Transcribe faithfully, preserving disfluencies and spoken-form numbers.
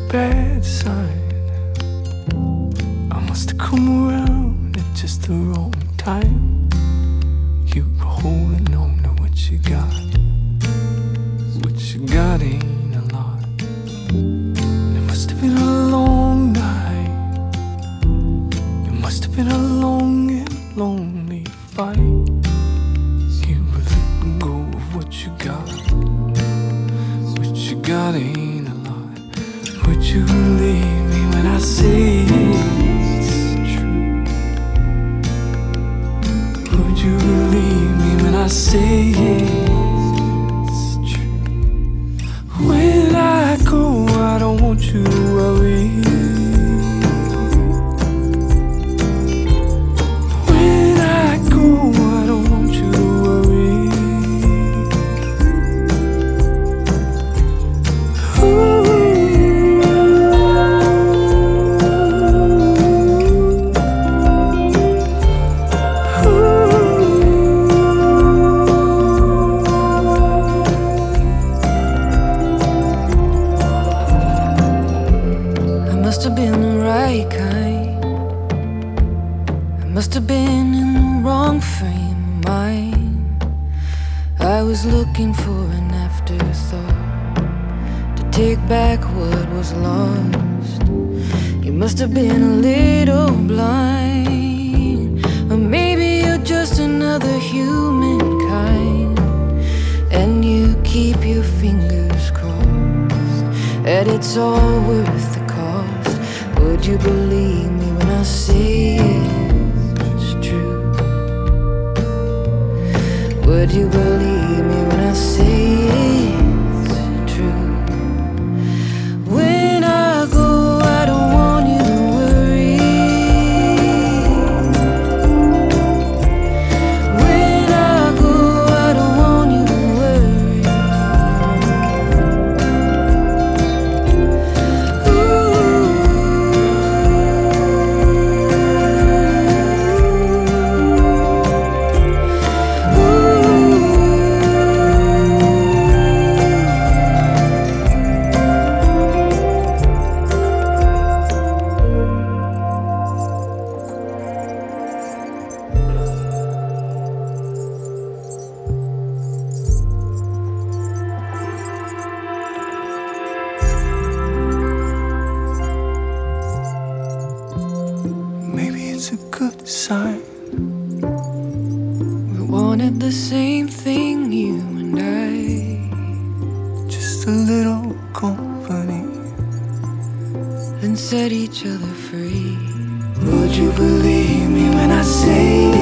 bad sign. I must have come around at just the wrong time. You were holding on to what you got. What you got ain't a lot. And it must have been a long night. It must have been a long and lonely fight. You were letting go of what you got. What you got ain't a lot. Would you believe me when I say it's true? Would you believe me when I say it's true? When I go, I don't want you to worry. When I go, I don't want you to worry. Ooh. Must have been the right kind. I must have been in the wrong frame of mind. I was looking for an afterthought to take back what was lost. You must have been a little blind, or maybe you're just another humankind, and you keep your fingers crossed that it's all worth the cost. Would you believe me when I say it's true? Would you believe me when I say it's true? When I go, I don't want you to worry. When I go, I don't want you to worry. Maybe it's a good sign. We wanted the same thing, you and I. Just a little company, and set each other free. Would you believe me when I say